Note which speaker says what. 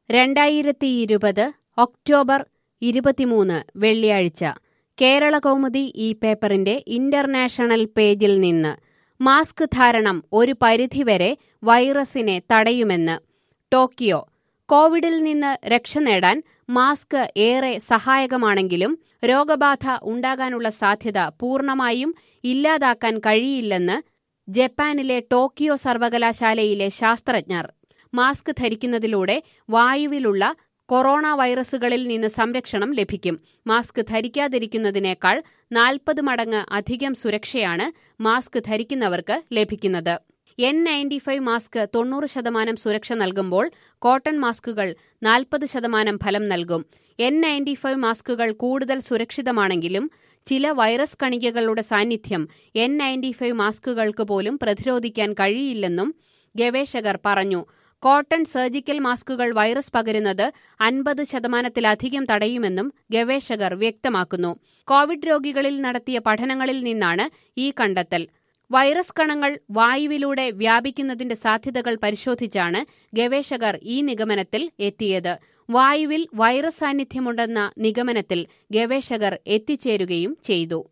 Speaker 1: 2020 October 23 വെള്ളിയാഴ്ച കേരളകൗമുദി ഈ പേപ്പറിന്റെ ഇന്റർനാഷണൽ പേജിൽ നിന്ന് മാസ്ക് ധാരണം ഒരു പരിധിവരെ വൈറസിനെ തടയുമെന്ന് ടോക്കിയോ. കോവിഡിൽ നിന്ന് രക്ഷ നേടാൻ മാസ്ക് ഏറെ സഹായകമാണെങ്കിലും രോഗബാധ ഉണ്ടാകാനുള്ള സാധ്യത പൂർണ്ണമായും ഇല്ലാതാക്കാൻ കഴിയില്ലെന്ന് ജപ്പാനിലെ ടോക്കിയോ സർവകലാശാലയിലെ ശാസ്ത്രജ്ഞർ. മാസ്ക് ധരിക്കുന്നതിലൂടെ വായുവിലുള്ള കൊറോണ വൈറസുകളിൽ നിന്ന് സംരക്ഷണം ലഭിക്കും. മാസ്ക് ധരിക്കാതിരിക്കുന്നതിനേക്കാൾ 40 മടങ്ങ് അധികം സുരക്ഷയാണ് മാസ്ക് ധരിക്കുന്നവർക്ക് ലഭിക്കുന്നത്. N95 മാസ്ക് 90% സുരക്ഷ നൽകുമ്പോൾ കോട്ടൺ മാസ്കുകൾ 40% ഫലം നൽകും. N95 മാസ്കുകൾ കൂടുതൽ സുരക്ഷിതമാണെങ്കിലും ചില വൈറസ് കണികകളുടെ സാന്നിധ്യം N95 മാസ്കുകൾക്ക് പോലും പ്രതിരോധിക്കാൻ കഴിയില്ലെന്നും ഗവേഷകർ പറഞ്ഞു. കോട്ടൺ സർജിക്കൽ മാസ്കുകൾ വൈറസ് പകരുന്നത് 50%-ലധികം തടയുമെന്നും ഗവേഷകർ വ്യക്തമാക്കുന്നു. കോവിഡ് രോഗികളിൽ നടത്തിയ പഠനങ്ങളിൽ നിന്നാണ് ഈ കണ്ടെത്തൽ. വൈറസ് കണങ്ങൾ വായുവിലൂടെ വ്യാപിക്കുന്നതിന്റെ സാധ്യതകൾ പരിശോധിച്ചാണ് ഗവേഷകർ ഈ നിഗമനത്തിൽ എത്തിയത്. വായുവിൽ വൈറസ് സാന്നിധ്യമുണ്ടെന്ന നിഗമനത്തിൽ ഗവേഷകർ എത്തിച്ചേരുകയും ചെയ്തു.